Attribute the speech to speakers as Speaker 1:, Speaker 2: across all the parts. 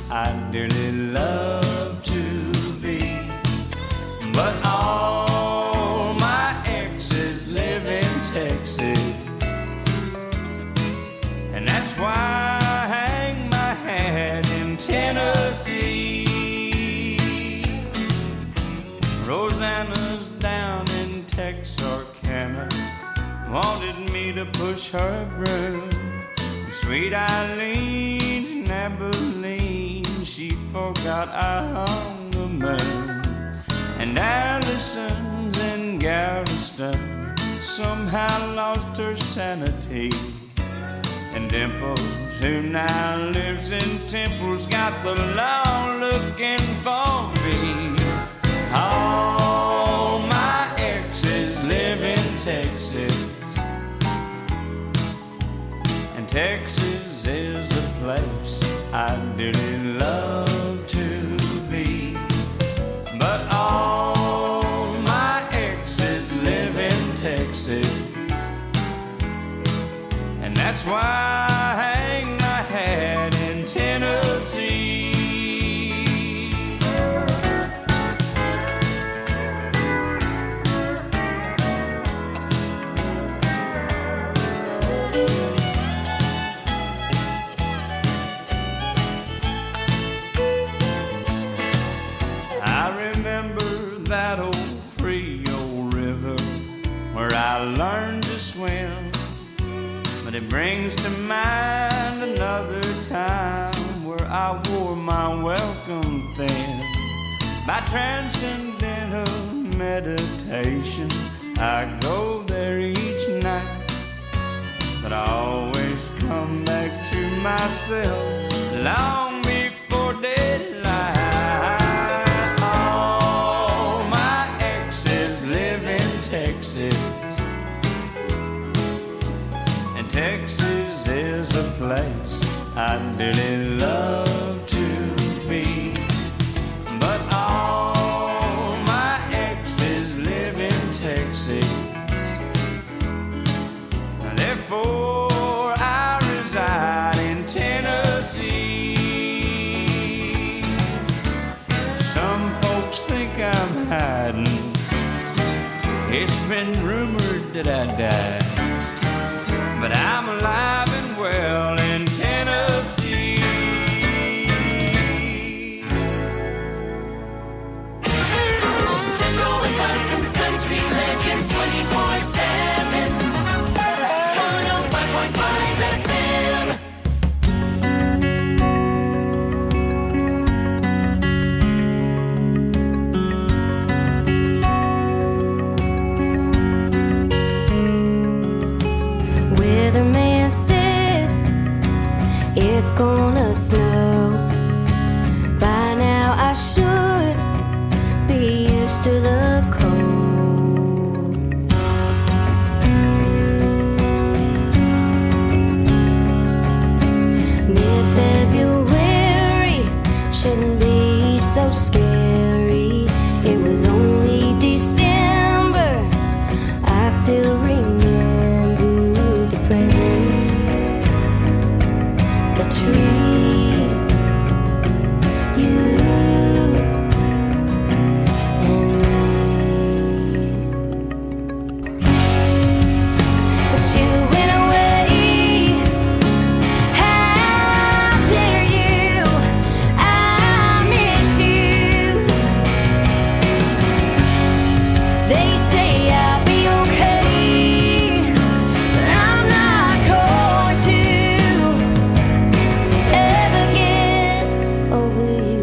Speaker 1: I dearly love to be. But all my exes live in Texas, and that's why I hang my hat in Tennessee. Rosanna's down in Texarkana, wanted me to push her broom. Sweet Eileen's in Abilene, she forgot I hung the moon. And Allison's in Galveston, somehow lost her sanity. And Dimples, who now lives in Temple's, got the law looking for me. All my exes live in Texas, and Texas is a place I dearly love to be. But all my exes live in Texas, and that's why I hang my hat in Tennessee. That old Frio River where I learned to swim, but it brings to mind another time where I wore my welcome thin. By transcendental meditation, I go there each night, but I always come back to myself long before daylight. Texas, and Texas is a place I dearly love to be. But all my exes live in Texas, therefore I reside in Tennessee. Some folks think I'm hiding, it's been rumored that I died, but I'm alive and well in Tennessee.
Speaker 2: Central Wisconsin's country legends 24/7. 105.5 FM.
Speaker 3: Weatherman said it's gonna snow. By now I should be used to the cold. Mid-February shouldn't be so scary. It was only December, I still remember the tree, you and me. But you went away. How dare you? I miss you. They say I'll be okay, but I'm not going to ever get over you.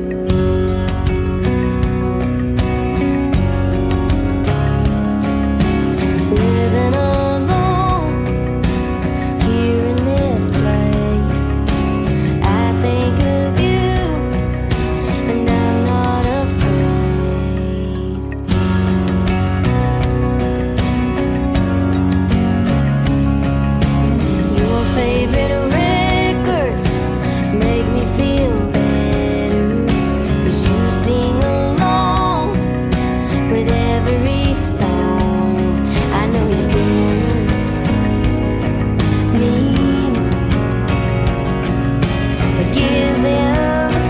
Speaker 3: Living alone here in this place, I think of you and I'm not afraid. Your favorite records make me feel better, 'cause you sing along with every song. I know you didn't mean to give them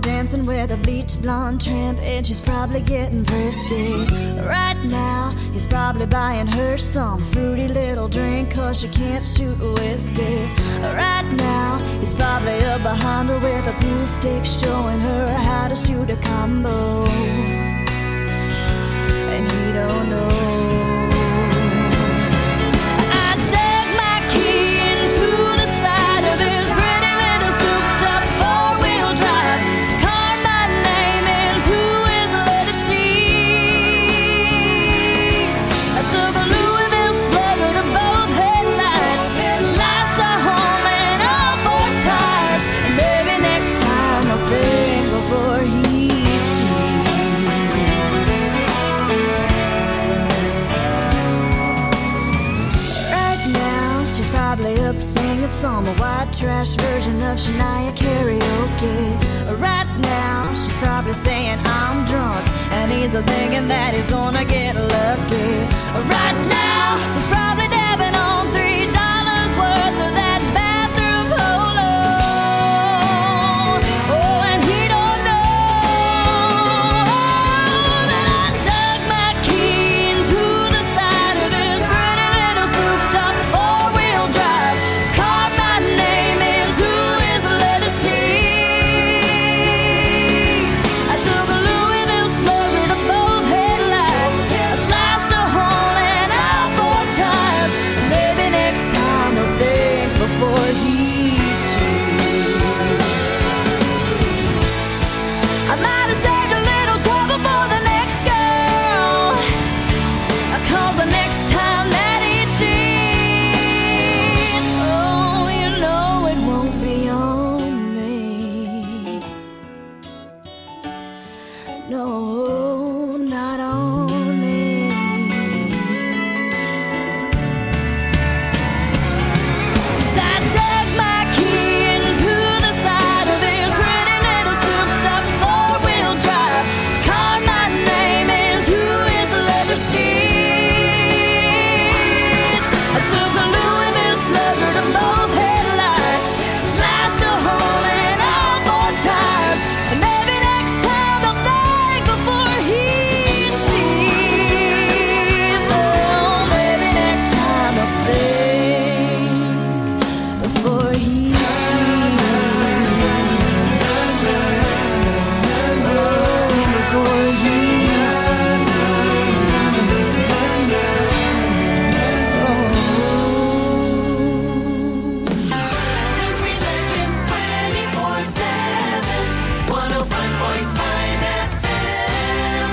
Speaker 4: dancing with a bleach blonde tramp, and she's probably getting frisky. Right now, he's probably buying her some fruity little drink, cause she can't shoot whiskey. Right now, he's probably up behind her with a pool stick, showing her how to shoot a combo. And he don't know. Some white trash version of Shania karaoke. Right now, she's probably saying I'm drunk, and he's thinking that he's gonna get lucky. Right now, he's probably dabbing on $3 worth of that bathroom polo. Oh, and he don't know that I dug my key into the side of this pretty little souped-up four-wheel drive. Name into his leather seats. I took a Louisville Slugger to both headlights. I slashed a hole in all four tires. Maybe next time I'll think before he cheats. I might have saved a little trouble for the next girl, 'cause the next time that he cheats, oh, you know it won't be on me. No, not on me. 'Cause I dug my key into the side of his pretty little souped-up four-wheel drive. Carved my name into his leather seats. I took a Louisville Slugger to both headlights, slashed a hole in all four tires. And maybe next time I'll think before he cheats. Oh, maybe next time I'll think before he cheats. Oh, before he cheats.
Speaker 2: Country Legends 24/7, 105.5 FM.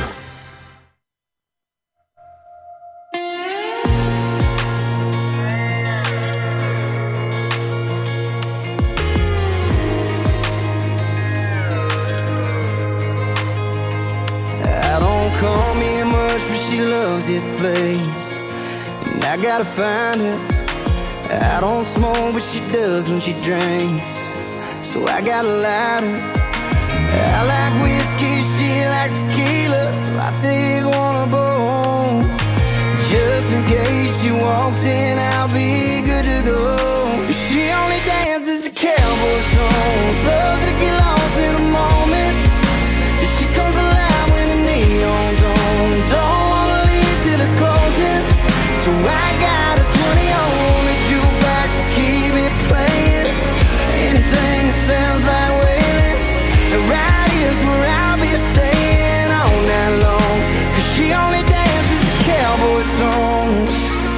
Speaker 1: I don't come here much, but she loves this place, and I gotta find her. I don't smoke, but she does when she drinks, so I gotta light her. I like whiskey, she likes tequila, so I take one of both. Just in case she walks in, I'll be good to go. She only dances to cowboy songs, loves to get lost in a moment. She comes alive when the neon's on. Don't wanna leave till it's closing, so I got a 20 on the jukebox to keep it playing. Anything that sounds like wailing, right here's where I'll be staying all night long. 'Cause she only dances to cowboy songs.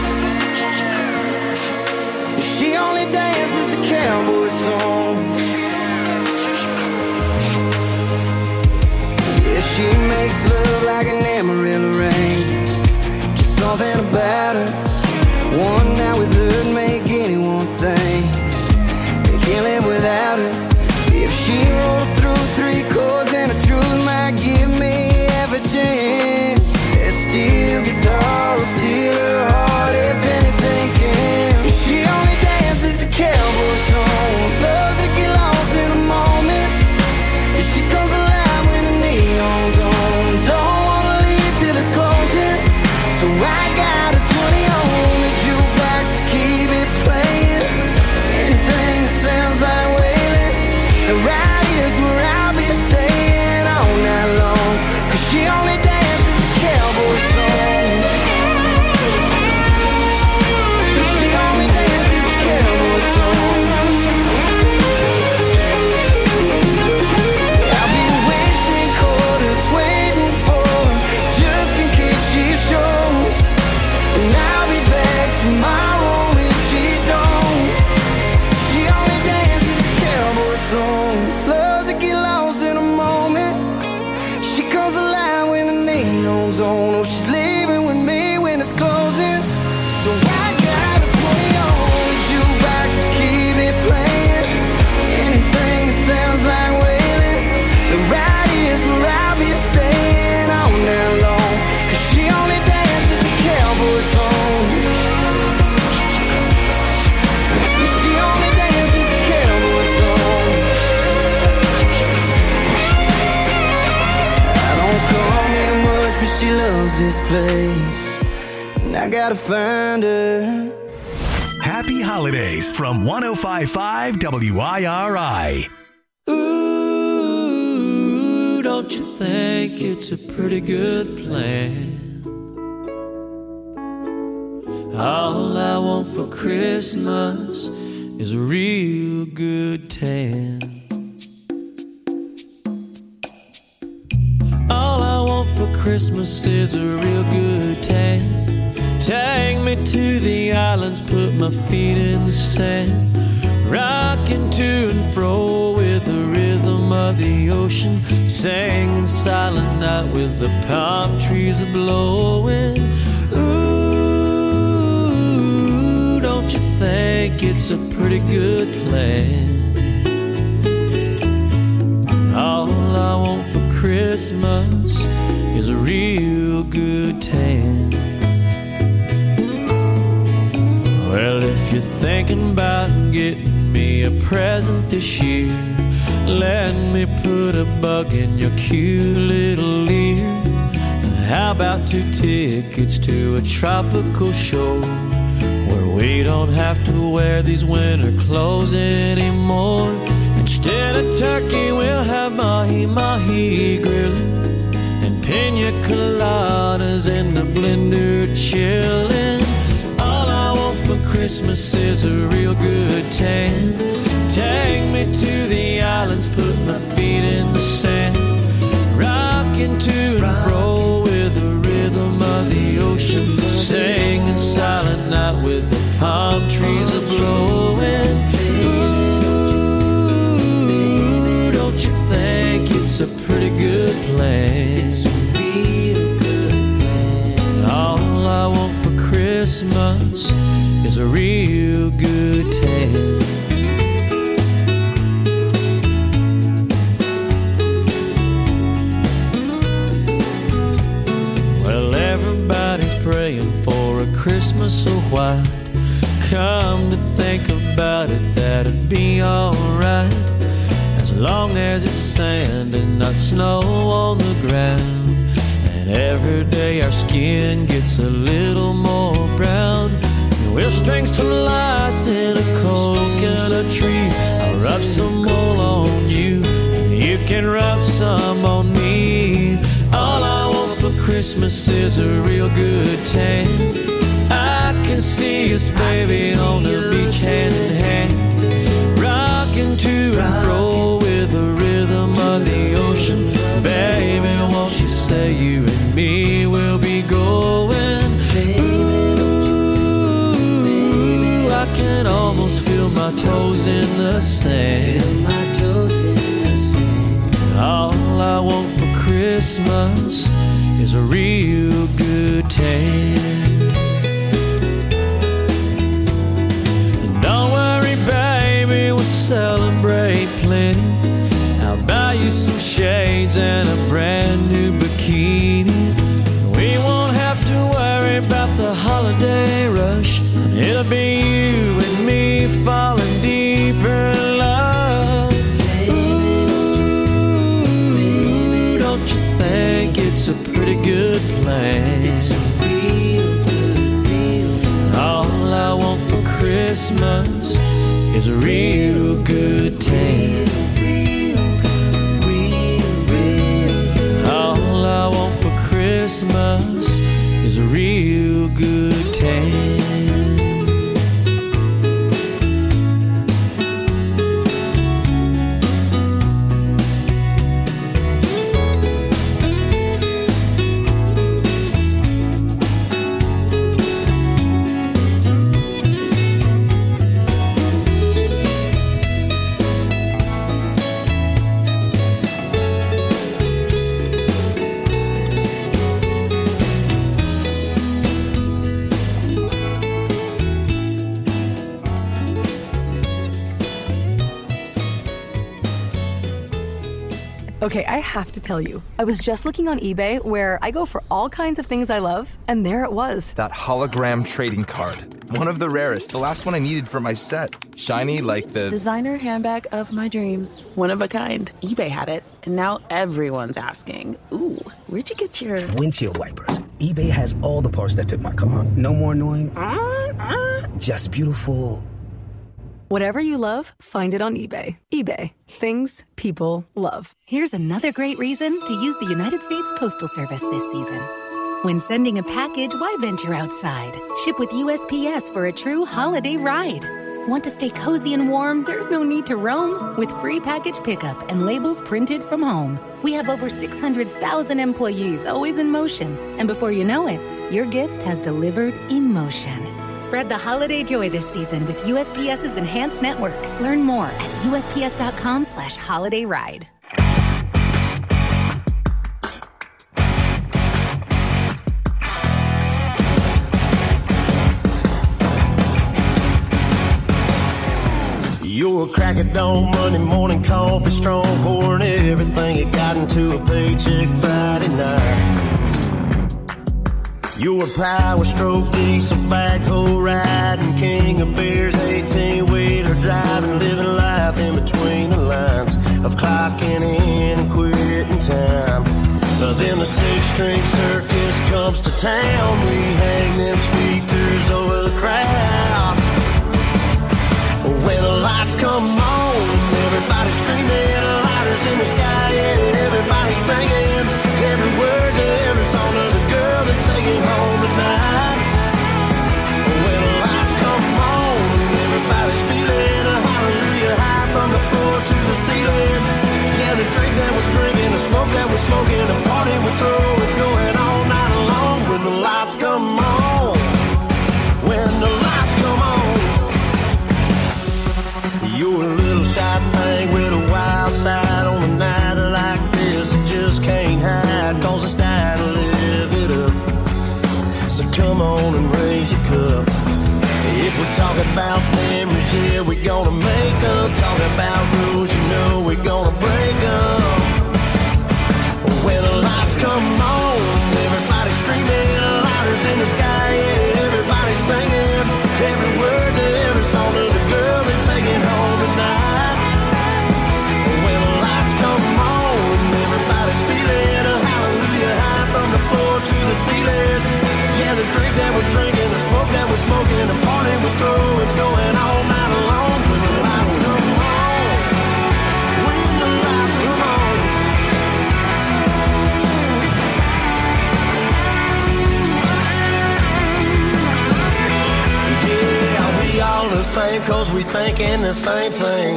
Speaker 1: She only dances to cowboy songs. Yeah, she makes love like an Amarillo rain. Just something about her. One night with her would make anyone think they can't live without her. If she rolls through 3 chords and the truth might give me half a chance, that steel guitar will steal her heart if anything can. She only dances to cowboy songs, loves to get lost in a moment. She comes alive when the neon's on. Don't wanna leave till it's closing, so I got a 20 on the jukebox to phone's on. Oh, she's leaving with me when it's closing. So I got a 20-on jukebox to keep it playing. Anything that sounds like wailing. And right here's where I'll be staying all night long. 'Cause she only dances to cowboy songs. Yeah, she only dances to cowboy songs. I don't come here much, but she loves this place. And I gotta find her.
Speaker 5: Happy holidays from 105.5 WIRI.
Speaker 6: Ooh, don't you think it's a pretty good plan? All I want for Christmas is a real good tan. All I want for Christmas is a real good tan. Take me to the islands, put my feet in the sand, rocking to and fro with the rhythm of the ocean, singing Silent Night with the palm trees a blowing. Ooh, don't you think it's a pretty good plan? All I want for Christmas is a real good tan. Well, if you're thinking about getting me a present this year, let me put a bug in your cute little ear. How about 2 tickets to a tropical shore where we don't have to wear these winter clothes anymore? Instead of turkey, we'll have mahi-mahi grilling and pina coladas in the blender chilling. For Christmas is a real good tan. Take me to the islands, put my feet in the sand, rocking to and fro with the rhythm of the ocean, singing Silent Night with the palm trees a blowing. Ooh, don't you think it's a pretty good plan? It's a real good plan. All I want for Christmas is a real good tan. Well, everybody's praying for a Christmas so white. Come to think about it, that'd be alright, as long as it's sand and not snow on the ground. And every day our skin gets a little more brown. We'll string some lights in a coconut tree. I'll rub some wool on you, and you can rub some on me. All I want for Christmas is a real good tan. I can see us, baby, on the beach hand in hand, rocking to and fro with the rhythm of the ocean. Baby, won't you say you and me will be going? I can almost feel my toes in the sand. All I want for Christmas is a real good tan. And don't worry, baby, we'll celebrate plenty. I'll buy you some shades and a brand new bikini. We won't have to worry about the holiday rush. It'll be you and me falling deeper in love. Ooh, don't you think it's a pretty good plan? It's a real good. All I want for Christmas is a real good tan. All I want for Christmas is a real good tan.
Speaker 7: Okay, I have to tell you, I was just looking on eBay where I go for all kinds of things I love, and there it was.
Speaker 8: That hologram trading card. One of the rarest, the last one I needed for my set. Shiny like the...
Speaker 9: designer handbag of my dreams. One of a kind. eBay had it, and now everyone's asking, ooh, where'd you get your...
Speaker 10: windshield wipers. eBay has all the parts that fit my car. No more annoying. Just beautiful.
Speaker 7: Whatever you love, find it on eBay. eBay. Things people love.
Speaker 11: Here's another great reason to use the United States Postal Service this season. When sending a package, why venture outside? Ship with USPS for a true holiday ride. Want to stay cozy and warm? There's no need to roam. With free package pickup and labels printed from home. We have over 600,000 employees always in motion. And before you know it, your gift has delivered emotion. Spread the holiday joy this season with USPS's enhanced network. Learn more at USPS.com/holidayride.
Speaker 12: You're a crack at dawn, Monday morning coffee, strong, pouring everything you got into a paycheck Friday night. You're a power stroke, diesel backhoe riding, king of beers, 18-wheeler driving, living life in between the lines of clocking in and quitting time. Then the six-string circus comes to town. We hang them speakers over the crowd. When the lights come on, everybody screaming, lighters in the sky, yeah, everybody singing every word to every song of the girl they're taking home tonight. When the lights come on, everybody's feeling a hallelujah high from the floor to the ceiling. Yeah, the drink that we're drinking, the smoke that we're smoking, the party we're throwing, it's going all night long. When the lights come on, when the lights come on. You're a little shy thing with a wild side on a night like this. You just can't hide, cause it's time to live it up. So come on and raise your cup. If we're talking about memories, yeah, we're gonna make them. Talking about rules, you know we're gonna break them. When the lights come on, everybody screaming, lighters in the sky, yeah, everybody singing every word to every song of the girl they're taking home tonight. When the lights come on, everybody's feeling a hallelujah high from the floor to the ceiling. Yeah, the drink that we're drinking, the smoke that we're smoking, the party we're throwing, it's going all night long. When the lights come on, when the lights come on. Yeah, we all the same cause we thinking the same thing.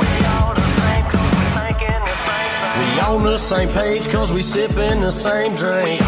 Speaker 12: We on the same page cause we sipping the same drink.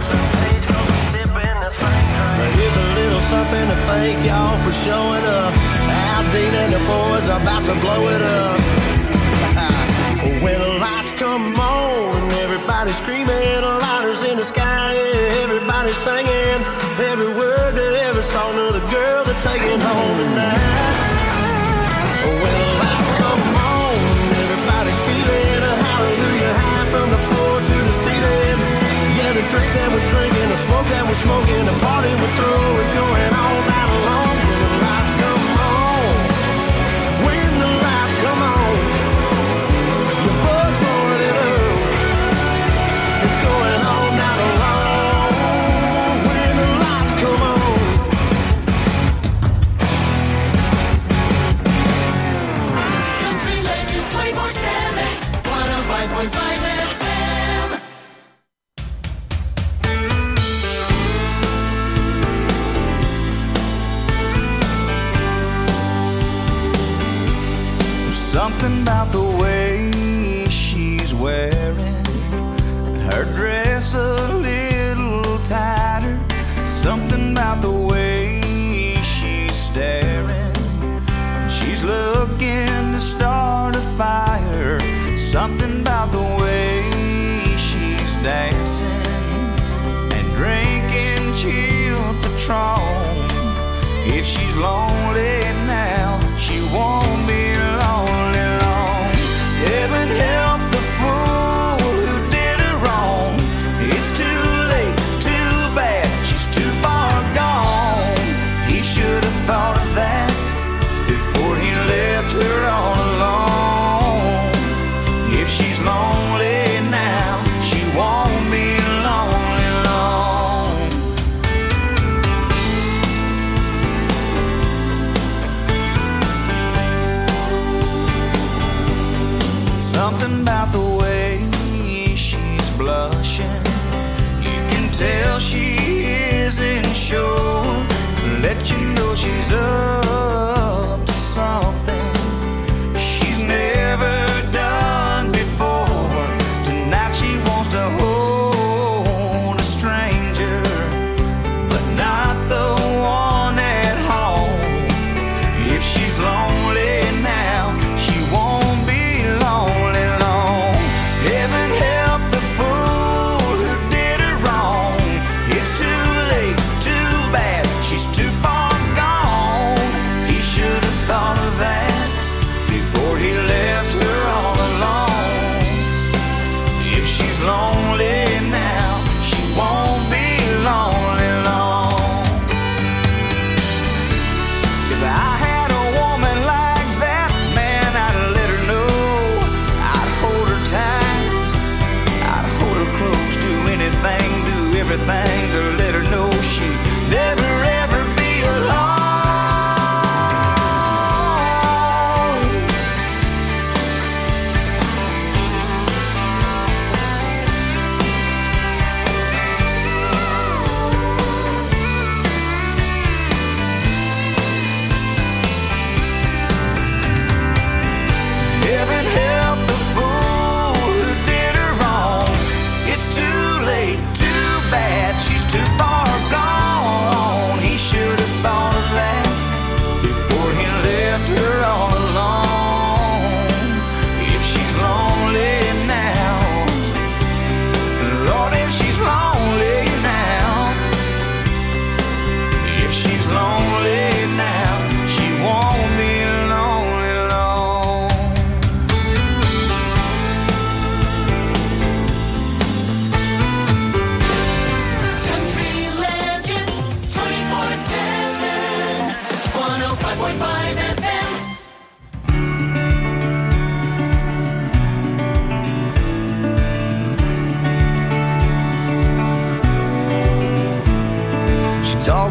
Speaker 12: Here's a little something to thank y'all for showing up. Al Dean and the boys are about to blow it up. When the lights come on, everybody screaming, lighters in the sky, everybody singing every word to every song of the girl they're taking home tonight. When the lights come on, everybody's feeling a hallelujah high from the floor to the ceiling. Yeah, the drink that we're drinking, the smoke that we're smoking, the party we're through, it's going all night long. When the lights come on, when the lights come on, your buzz blowing it up, it's going all night long. When the lights come on.
Speaker 2: Country Legends 24/7, 105.5 FM.
Speaker 1: Something about the way she's wearing her dress a little tighter. Something about the way she's staring. She's looking to start a fire. Something about the way she's dancing and drinking chilled Patron. If she's lonely now, she won't be lonely long. Heaven help the fool who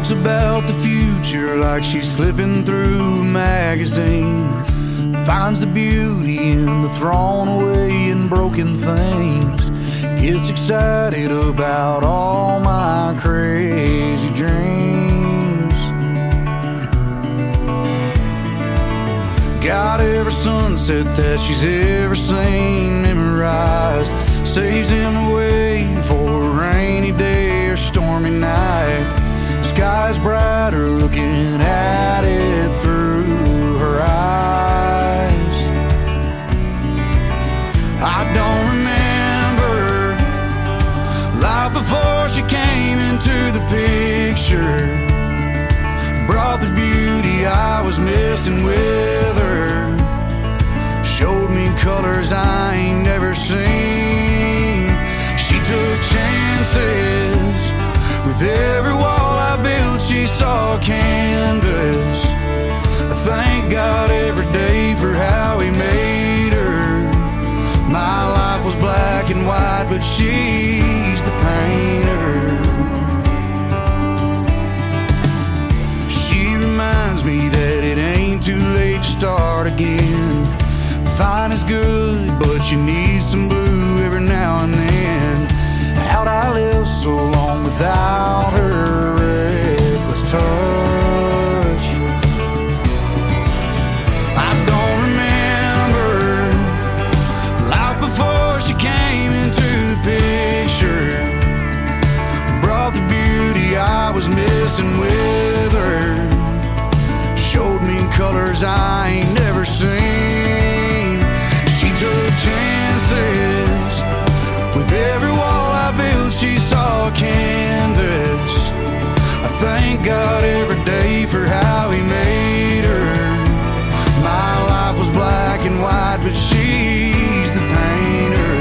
Speaker 13: talks about the future like she's flipping through a magazine. Finds the beauty in the thrown away and broken things. Gets excited about all my crazy dreams. Got every sunset that she's ever seen memorized. Saves him away for a rainy day or stormy night. Sky's brighter looking at it through her eyes. I don't remember life before she came into the picture. Brought the beauty I was missing with her. Showed me colors I ain't never seen. She took chances. With every wall I built, she saw a canvas. I thank God every day for how he made her. My life was black and white, but she's the painter. She reminds me that it ain't too late to start again. Fine is good, but you need some blue every now and then. How'd I live so long without her reckless touch? I don't remember life before she came into the picture. Brought the beauty I was missing with her. Showed me colors I ain't never seen. She took chances. With every wall I built, she saw a canvas. I thank God every day for how he made her. My life was black and white, but she's the painter.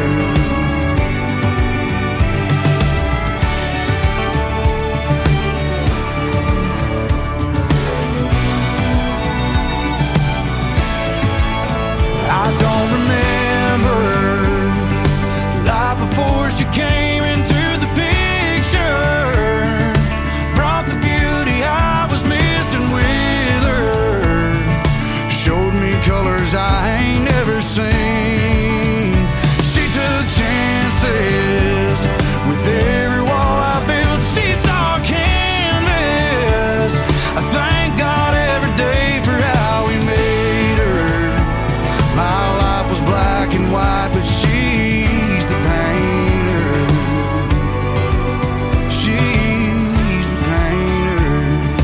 Speaker 13: I don't remember life before she came into the picture. Brought the beauty I was missing with her. Showed me colors I ain't never seen. She took chances. With every wall I built, she saw a canvas. I thank God every day for how he made her. My life was black and white, but she's the painter. She's the painter.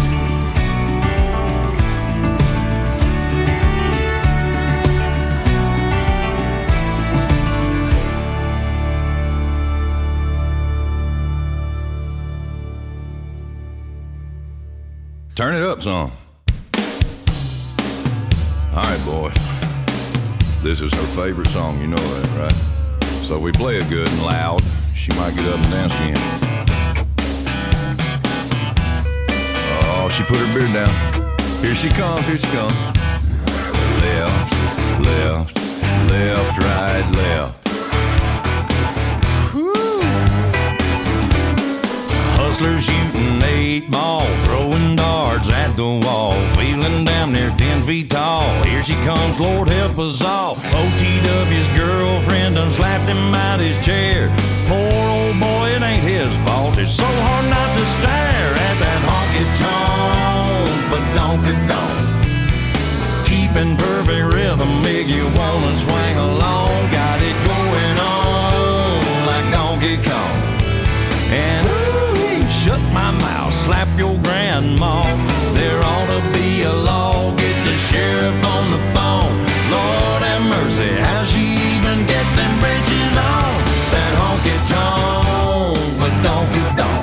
Speaker 14: Turn it up some. All right, boys. This is her favorite song, you know that, right? So if we play it good and loud, she might get up and dance again. Oh, she put her beard down. Here she comes, here she comes. Left, left, left, right, left. Hustlers shooting 8 ball, throwing darts at the wall, feeling damn near 10 feet tall. Here she comes, Lord help us all. OTW's girlfriend done slapped him out his chair. Poor old boy, it ain't his fault. It's so hard not to stare at that honky-tonk, but donk-a-donk. Keeping perfect rhythm, make you wanna swing along. Got it going on like Donkey Kong. And shut my mouth, slap your grandma. There ought to be a law, get the sheriff on the phone. Lord have mercy, how she even get them bridges on? That honky-tonk, but donk-a-donk.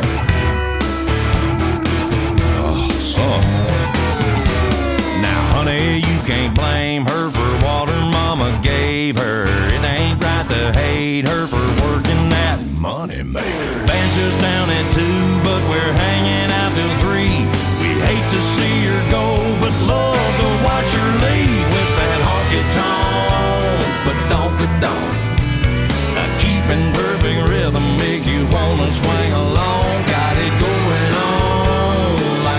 Speaker 14: Oh. Now, honey, you can't blame her for what her mama gave her. It ain't right to hate her for working that money maker. Bench us down at 2, but we're hanging out till 3. We'd hate to see her go, but love to watch her leave with that honky-tonk, but donk-a-donk. Now keeping perfect rhythm make you wanna swing along. Got it going on like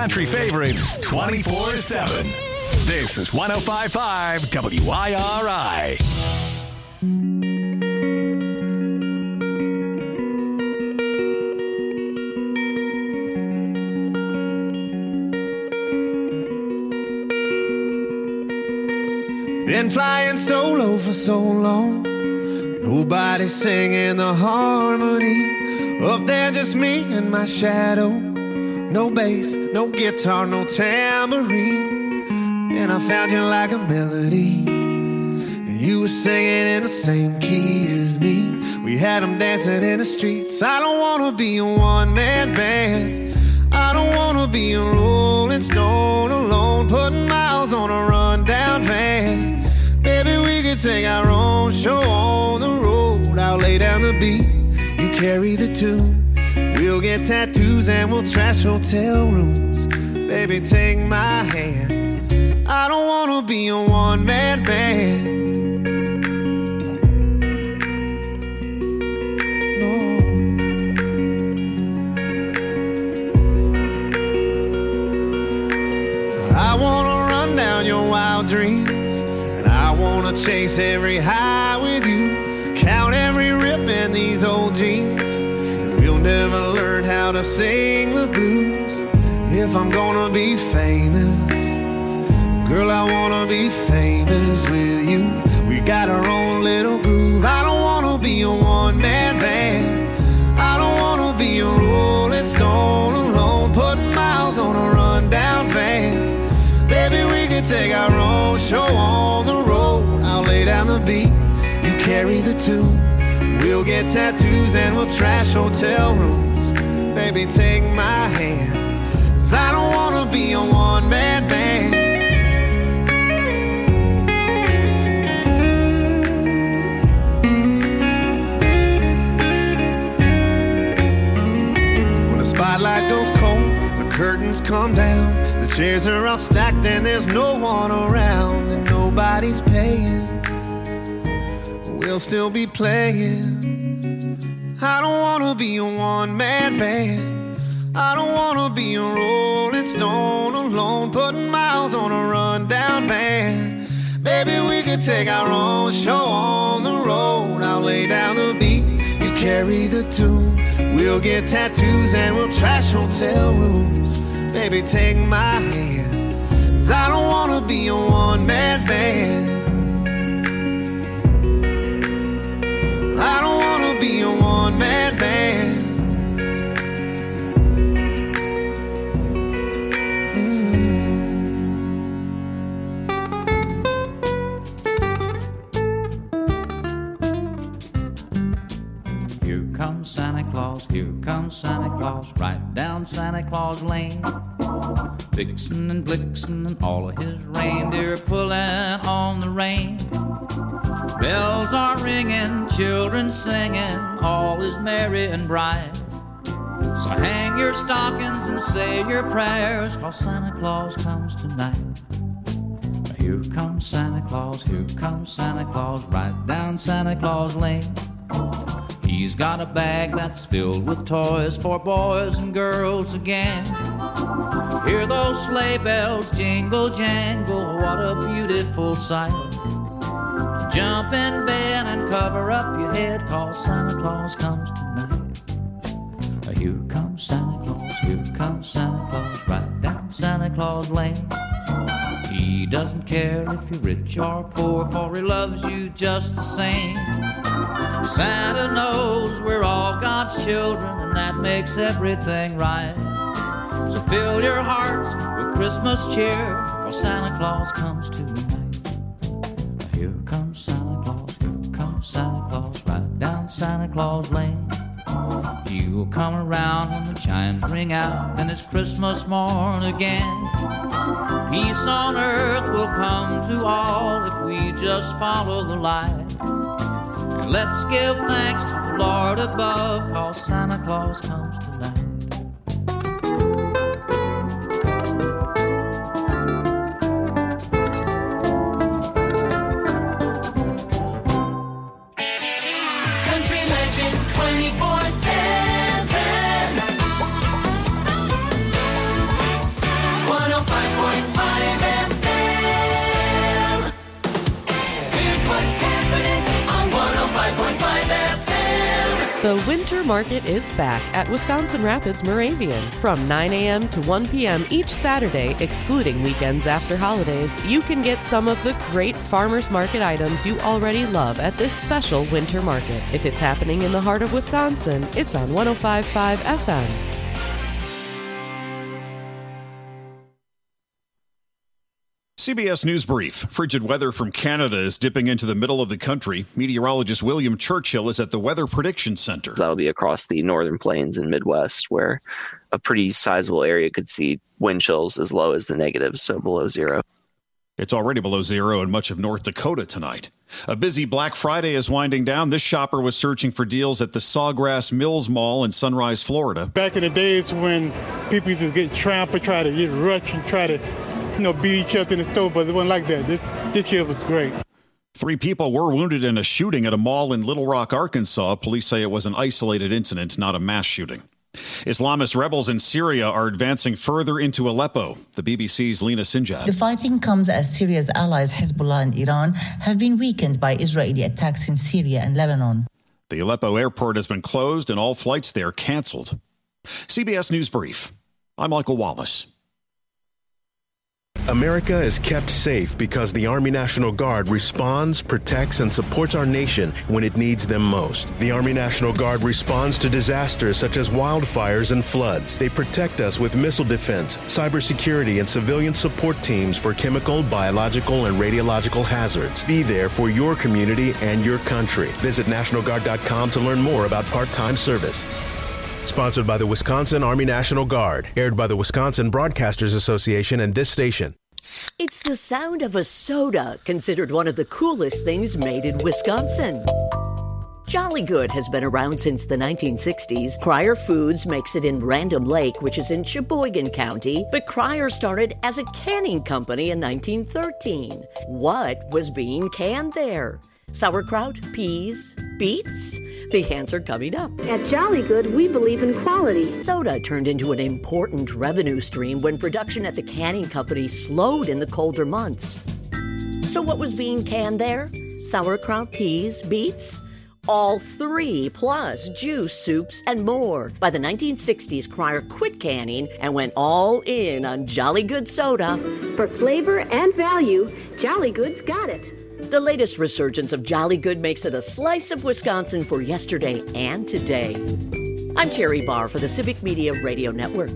Speaker 5: country favorites 24/7. This is 105.5 WIRI.
Speaker 15: Been flying solo for so long, nobody singing the harmony. Up there just me and my shadow. No bass, no guitar, no tambourine. And I found you like a melody, and you were singing in the same key as me. We had them dancing in the streets. I don't wanna be a one-man band. I don't wanna be a Rolling Stone alone, putting miles on a rundown van. Maybe we could take our own show on the road. I'll lay down the beat, you carry the tune. We'll get tattoos and we'll trash hotel rooms. Baby, take my hand. I don't wanna be a one-man band. I wanna run down your wild dreams, and I wanna chase every high with you. Count every rip in these old jeans, and we'll never learn how to sing the blues. If I'm gonna be famous, girl, I wanna be famous with you. We got our own little groove. I don't wanna be a one-man band. I don't wanna be a Rolling Stone alone, putting miles on a rundown van. Baby, we could take our own show on the road. I'll lay down the beat, you carry the tune. We'll get tattoos and we'll trash hotel rooms. Baby, take my hand, 'cause I don't wanna be a one-man band. When the spotlight goes cold, the curtains come down. The chairs are all stacked and there's no one around, and nobody's paying. We'll still be playing. I don't wanna be a one-man band. I don't wanna be a Rolling Stone alone, putting miles on a rundown van. Baby, we could take our own show on the road. I'll lay down the beat, you carry the tune. We'll get tattoos and we'll trash hotel rooms. Baby, take my hand, 'cause I don't wanna be a one-man band. I don't wanna be a one-man band.
Speaker 16: Here comes Santa Claus, here comes Santa Claus, right down Santa Claus Lane. Vixen and Blixen and all of his reindeer are pulling on the rein. Bells are ringing, children singing, all is merry and bright. So hang your stockings and say your prayers, 'cause Santa Claus comes tonight. Here comes Santa Claus, here comes Santa Claus, right down Santa Claus Lane. He's got a bag that's filled with toys for boys and girls again. Hear those sleigh bells jingle jangle, what a beautiful sight. Jump in bed and cover up your head, 'cause Santa Claus comes tonight. Here comes Santa Claus, here comes Santa Claus, right down Santa Claus Lane. He doesn't care if you're rich or poor, for he loves you just the same. Santa knows we're all God's children, and that makes everything right. So fill your hearts with Christmas cheer, 'cause Santa Claus comes tonight. Here comes Santa Claus, here comes Santa Claus, right down Santa Claus Lane. He will come around when the chimes ring out, and it's Christmas morn again. Peace on earth will come to all if we just follow the light. And let's give thanks to the Lord above, 'cause Santa Claus comes tonight.
Speaker 2: Country Legends 24/7.
Speaker 17: The Winter Market is back at Wisconsin Rapids Moravian from 9 a.m. to 1 p.m. each Saturday, excluding weekends after holidays. You can get some of the great farmers market items you already love at this special winter market. If it's happening in the heart of Wisconsin, it's on 105.5 FM.
Speaker 18: CBS News Brief. Frigid weather from Canada is dipping into the middle of the country. Meteorologist William Churchill is at the Weather Prediction Center.
Speaker 19: That'll be across the northern plains and Midwest, where a pretty sizable area could see wind chills as low as the negatives, so below zero.
Speaker 18: It's already below zero in much of North Dakota tonight. A busy Black Friday is winding down. This shopper was searching for deals at the Sawgrass Mills Mall in Sunrise, Florida.
Speaker 20: Back in the days when people used to get trampled, try to get rushed and try to beat each other in the store, but it wasn't like that. This year was great.
Speaker 18: 3 people were wounded in a shooting at a mall in Little Rock, Arkansas. Police say it was an isolated incident, not a mass shooting. Islamist rebels in Syria are advancing further into Aleppo. The BBC's Lena Sinjad.
Speaker 21: The fighting comes as Syria's allies Hezbollah and Iran have been weakened by Israeli attacks in Syria and Lebanon.
Speaker 18: The Aleppo airport has been closed and all flights there canceled. CBS News Brief. I'm Michael Wallace.
Speaker 22: America is kept safe because the Army National Guard responds, protects, and supports our nation when it needs them most. The Army National Guard responds to disasters such as wildfires and floods. They protect us with missile defense, cybersecurity, and civilian support teams for chemical, biological, and radiological hazards. Be there for your community and your country. Visit NationalGuard.com to learn more about part-time service. Sponsored by the Wisconsin Army National Guard. Aired by the Wisconsin Broadcasters Association and this station.
Speaker 23: It's the sound of a soda, considered one of the coolest things made in Wisconsin. Jolly Good has been around since the 1960s. Cryer Foods makes it in Random Lake, which is in Sheboygan County, but Cryer started as a canning company in 1913. What was being canned there? Sauerkraut, peas, beets? The answer coming up.
Speaker 24: At Jolly Good, we believe in quality.
Speaker 23: Soda turned into an important revenue stream when production at the canning company slowed in the colder months. So what was being canned there? Sauerkraut, peas, beets? All 3, plus juice, soups, and more. By the 1960s, Cryer quit canning and went all in on Jolly Good soda.
Speaker 24: For flavor and value, Jolly Good's got it.
Speaker 23: The latest resurgence of Jolly Good makes it a slice of Wisconsin for yesterday and today. I'm Terry Barr for the Civic Media Radio Network.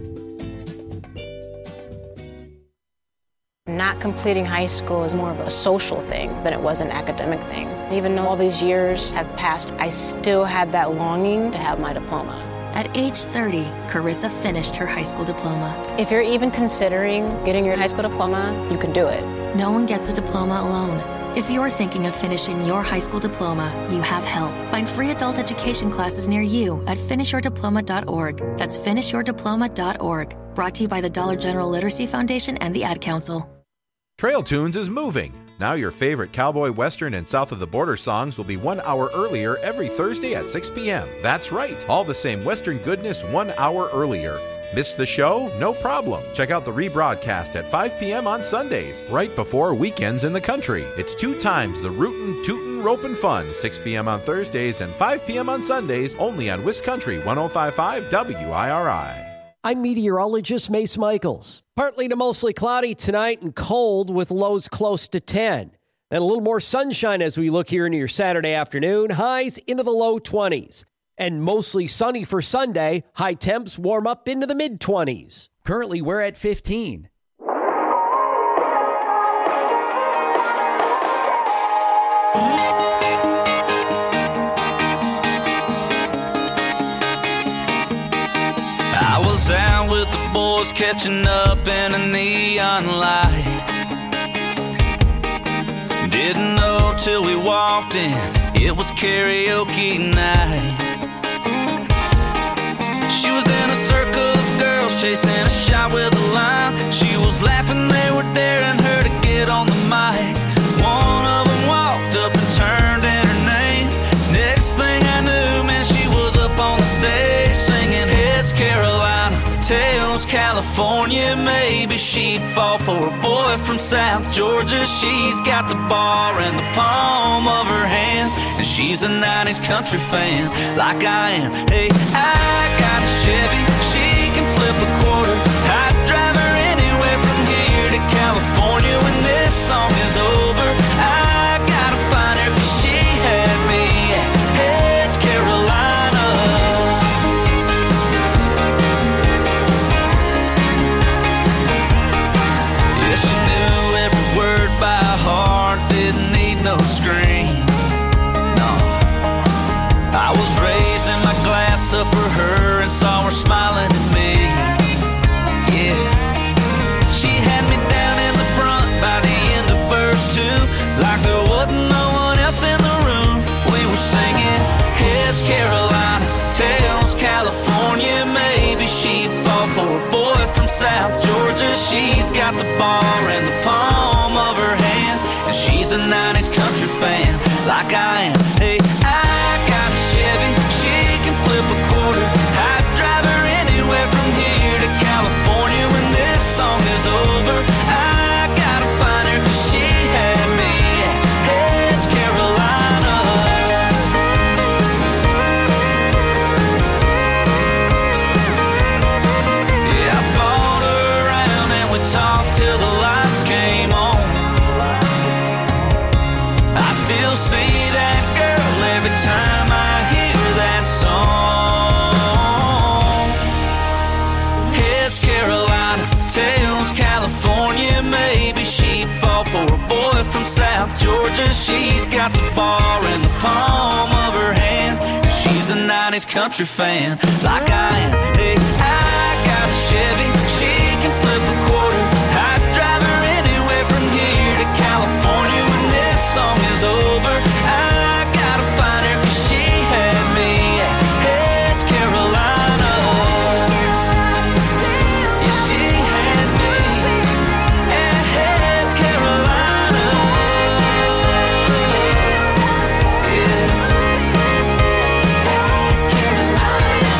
Speaker 25: Not completing high school is more of a social thing than it was an academic thing. Even though all these years have passed, I still had that longing to have my diploma.
Speaker 26: At age 30, Carissa finished her high school diploma.
Speaker 25: If you're even considering getting your high school diploma, you can do it.
Speaker 26: No one gets a diploma alone. If you're thinking of finishing your high school diploma, you have help. Find free adult education classes near you at finishyourdiploma.org. That's finishyourdiploma.org. Brought to you by the Dollar General Literacy Foundation and the Ad Council.
Speaker 27: Trail Tunes is moving. Now your favorite cowboy, western, and south of the border songs will be 1 hour earlier every Thursday at 6 p.m. That's right, all the same western goodness 1 hour earlier. Missed the show? No problem. Check out the rebroadcast at 5 p.m. on Sundays, right before weekends in the country. It's 2 times the rootin', tootin', ropin' fun, 6 p.m. on Thursdays and 5 p.m. on Sundays, only on Wiscountry 105.5 WIRI.
Speaker 28: I'm meteorologist Mace Michaels. Partly to mostly cloudy tonight and cold with lows close to 10. And a little more sunshine as we look here into your Saturday afternoon. Highs into the low 20s. And mostly sunny for Sunday. High temps warm up into the mid-20s.
Speaker 29: Currently, we're at 15.
Speaker 30: I was out with the boys catching up in a neon light. Didn't know till we walked in, it was karaoke night. She was in a circle of girls chasing a shot with a line. She was laughing, they were daring her to get on the mic. One of them walked up and turned in her name. Next thing I knew, man, she was up on the stage singing Heads Carolina, Tails California. Maybe she'd fall for a boy from South Georgia. She's got the bar in the palm of her hand, and she She's a 90s country fan, like I am. Hey, I got a Chevy, she can flip a quarter. I'd drive her anywhere from here to California when this song is over. I gotta find her 'cause she had me at Heads, Carolina. Yeah, she knew every word by heart, didn't need no screen. No, I was raising my glass up for her and saw her smiling at me. Yeah, she had me down in the front by the end of verse 2, like there wasn't no one else in the room. We were singing Heads, Carolina, Tails, California. Maybe she'd fall for a boy from South Georgia. She's got the bar in the palm of her hand, and she's a 90s country fan, like I am. Hey, I got a Chevy, she can flip a quarter. I'd drive her anywhere from here to California when this song is over. I gotta find her 'cause she had me at Heads, Carolina. Yeah, I bought her around and we talked till the lights came on. I still see that girl every time I hear that song. Heads, Carolina, Tails, California. Maybe she'd fall for a boy from South Georgia. She's got the bar in the palm of her hand. She's a 90s country fan, like I am. Hey, I got a Chevy, she can flip a quarter. I'd drive her anywhere from here to California when this song is over. I gotta find her 'cause she had me at Heads, Carolina. Yeah, she had me at Heads, Carolina. Yeah. Heads, Carolina.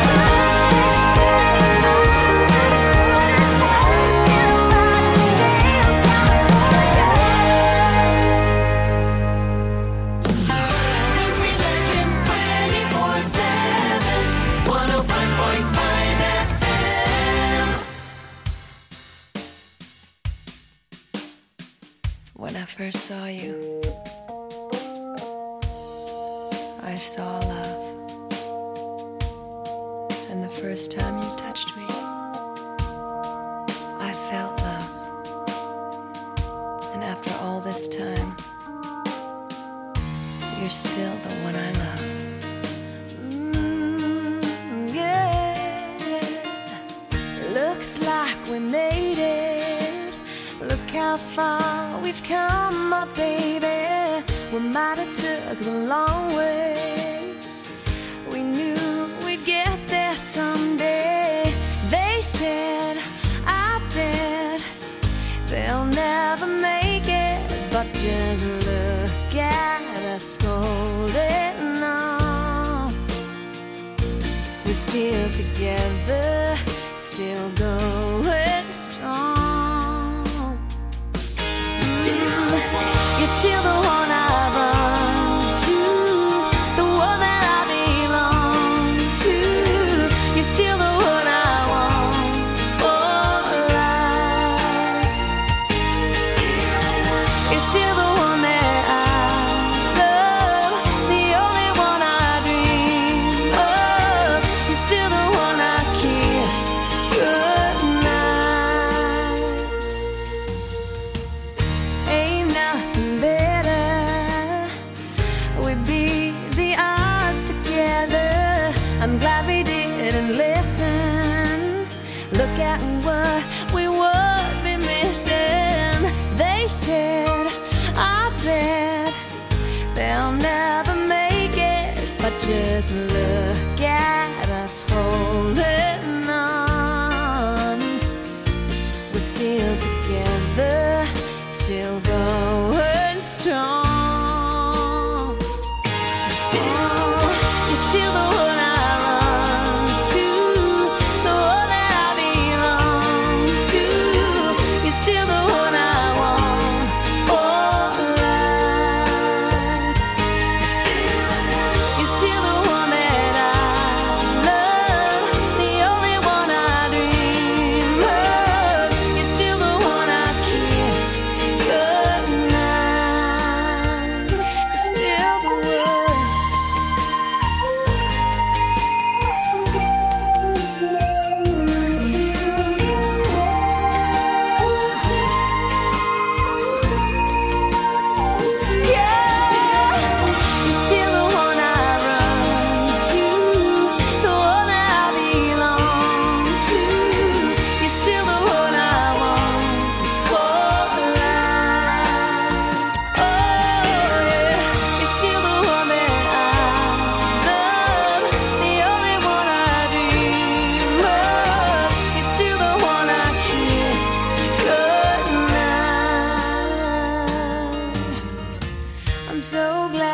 Speaker 2: Country Legends 24/7, 105.5 FM.
Speaker 1: When I first saw you, I saw love. And the first time you touched me, I felt love. And after all this time, you're still the one I love.
Speaker 3: Yeah, looks like we made it. Look how far we've come, my baby. We might have took the long way. We knew we'd get there someday. They said, I bet they'll never make it, but just look at us holding on. We're still together, still going strong. Still, you're still the one I run to, the one that I belong to. You're still the one I want for life. You're still the one that I love, the only one I dream of. You're still the one I kiss goodnight. Ain't nothing better. We beat the odds together. I'm glad we didn't listen. Look at what we would be missing. They said, I bet they'll never make it, but just look at us holding on. We're still together, still going strong. You're still the one I run to, the one that I belong to. You're still the one I want for life.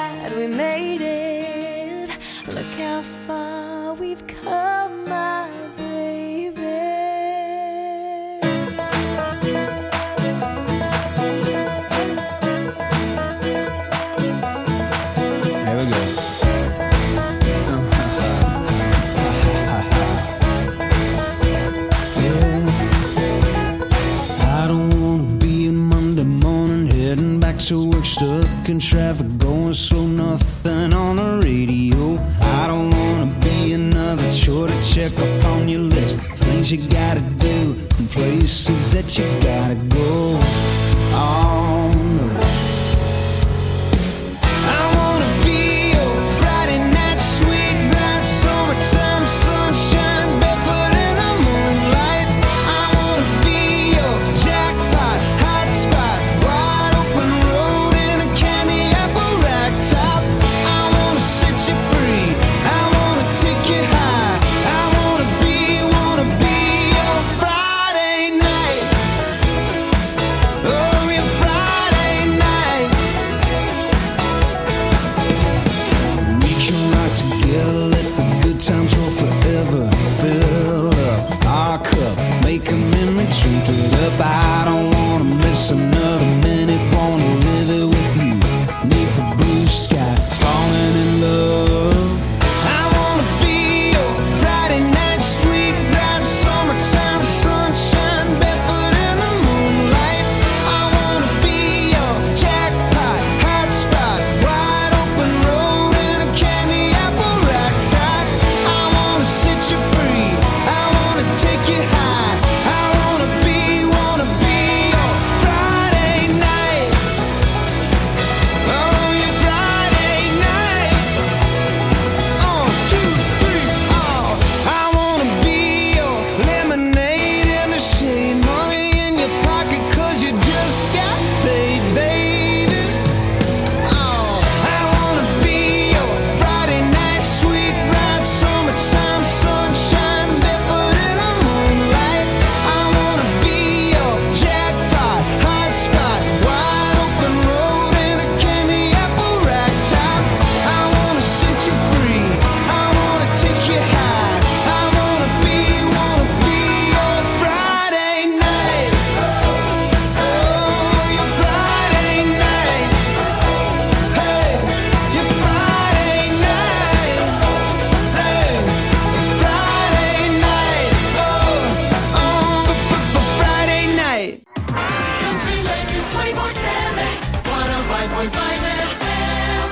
Speaker 3: glad we made it. Look how far we've come, my baby.
Speaker 4: There we go. I don't wanna be a Monday morning heading back to work, stuck in traffic, going slow, nothing on the radio. I don't wanna be another chore to check off on your list, things you gotta do and places that you gotta go. Oh no, I wanna be your Friday night sweet ride, summertime sunshine, barefoot in the moonlight. I wanna be your jackpot, hot spot, wide open road in a candy apple rack top. I wanna set you free, I wanna take you high. I wanna be your Friday night. Oh, your Friday night. We can rock together, let the good times roll forever. Fill up our cup, make a memory, drink it up. I don't wanna miss another minute, wanna live it with you. Neath the blue sky, falling in love. I wanna be your Friday night sweet ride, summertime sunshine, barefoot in the moonlight. I wanna be your jackpot, hot spot, wide open road in a candy apple rack top. I wanna set you free, I wanna take you high. I wanna be your Friday night. Oh, your Friday night. 1, 2, 3, oh. I wanna be your lemonade in the shade, money in your pocket 'cause you just got paid, baby. Oh, I wanna be your Friday night sweet ride, summertime sunshine, barefoot in the moonlight. I wanna be your jackpot, hot spot, wide open road in a candy apple rack top. I wanna set you free, I wanna take you high. I wanna be your Friday night. Oh, your Friday night. Hey, your Friday night. Hey, Friday night. Oh, Friday night.
Speaker 2: Country Legends 24/7, 105.5 FM.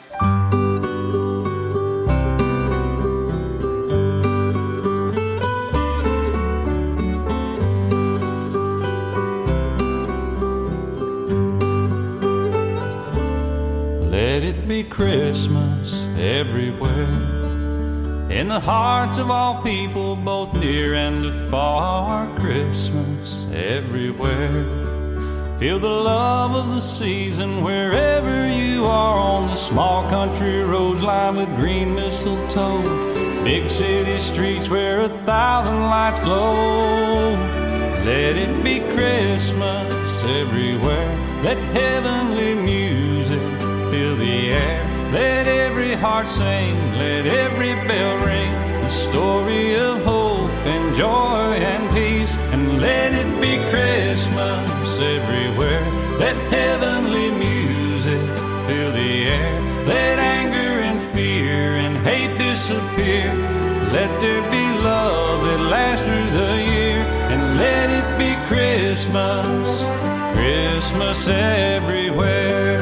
Speaker 30: Let it be Christmas everywhere, in the hearts of all people, both near and afar. Christmas everywhere. Feel the love of the season wherever you are, on the small country roads lined with green mistletoe, big city streets where 1,000 lights glow. Let it be Christmas everywhere. Let heavenly music fill the air. Let every heart sing, let every bell ring, the story of hope and joy and peace. And let it be Christmas everywhere. Let heavenly music fill the air. Let anger and fear and hate disappear. Let there be love that lasts through the year. And let it be Christmas, Christmas everywhere.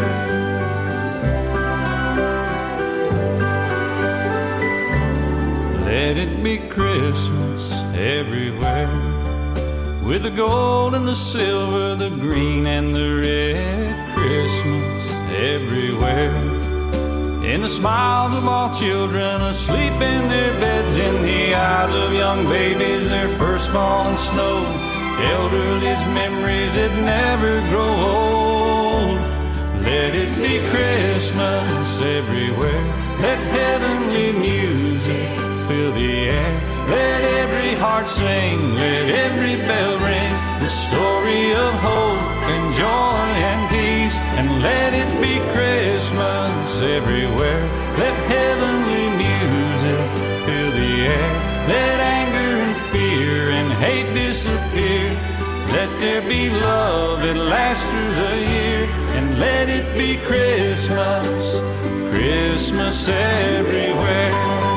Speaker 30: Let it be Christmas everywhere. With the gold and the silver, the green and the red. Christmas everywhere. In the smiles of all children asleep in their beds, in the eyes of young babies, their first falling snow. Elderly's memories that never grow old. Let it be Christmas everywhere. Let heavenly music fill the air. Let every heart sing, let every bell ring, the story of hope and joy and peace. And let it be Christmas everywhere. Let heavenly music fill the air. Let anger and fear and hate disappear. Let there be love that lasts through the year. And let it be Christmas, Christmas everywhere.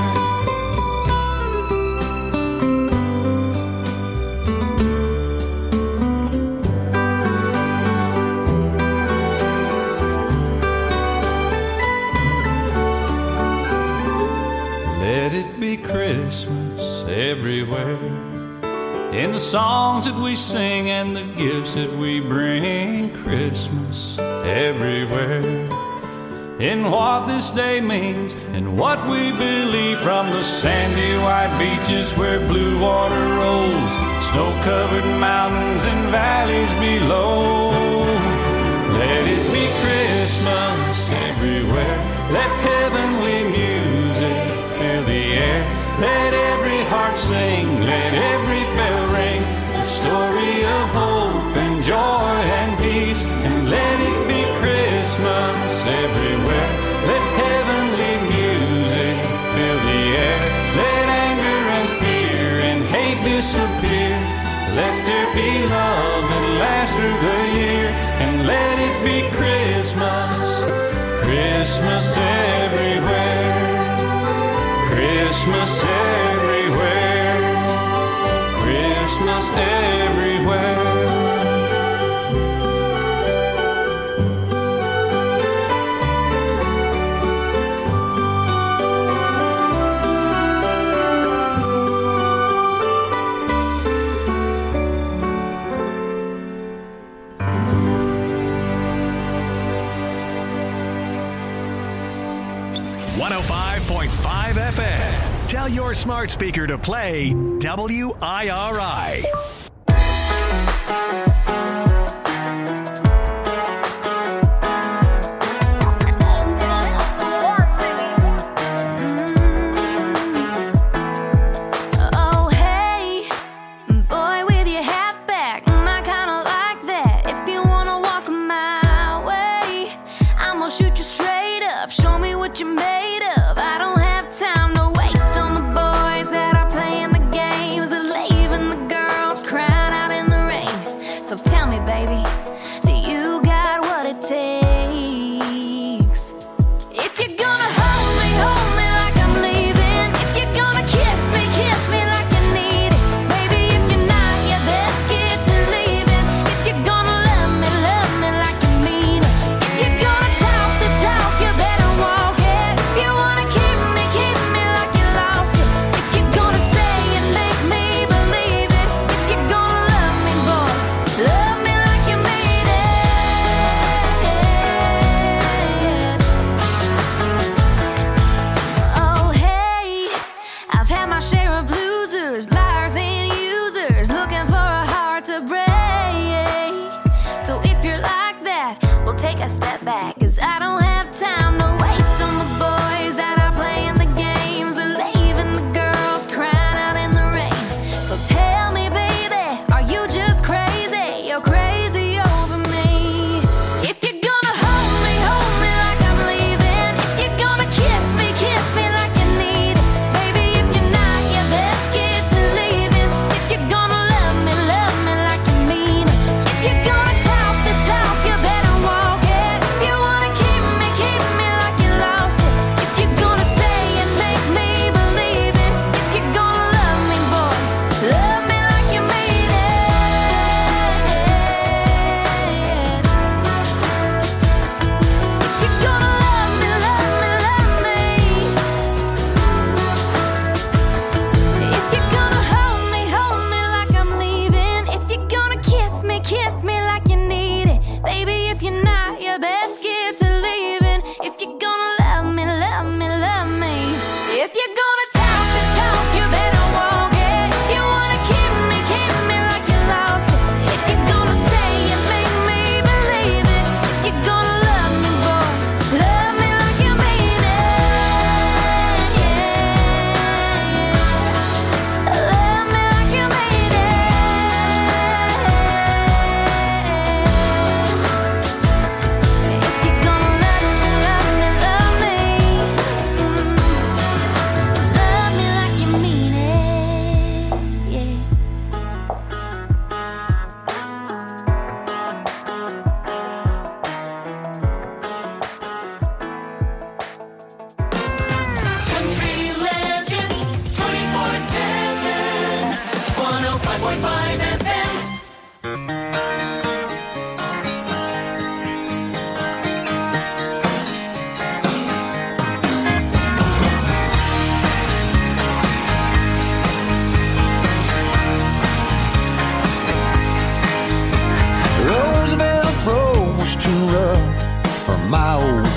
Speaker 30: Let it be Christmas everywhere. In the songs that we sing and the gifts that we bring, Christmas everywhere. In what this day means and what we believe, from the sandy white beaches where blue water rolls, snow-covered mountains and valleys below. Let it be Christmas everywhere. Let heavenly music fill the air. Let every heart sing, let every bell ring, the story of hope and joy and peace. And let it be Christmas everywhere. Let heavenly music fill the air. Let anger and fear and hate disappear. Let there be love that lasts through the year. And let it be Christmas, Christmas everywhere. Christmas everywhere, Christmas everywhere.
Speaker 5: FM. Tell your smart speaker to play WIRI.
Speaker 3: Oh, hey, boy with your hat back, I kinda like that. If you wanna walk my way, I'm gonna shoot you straight up, show me what you're made of. I don't have time to waste on the boys that are playing the games, or leaving the girls crying out in the rain.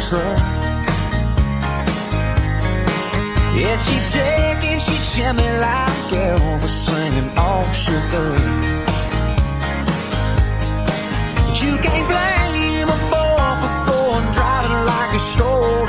Speaker 6: truck. Yeah, she's shaking, she's shimmy like Elvis singing all shook up. But you can't blame a boy for going driving like a stroller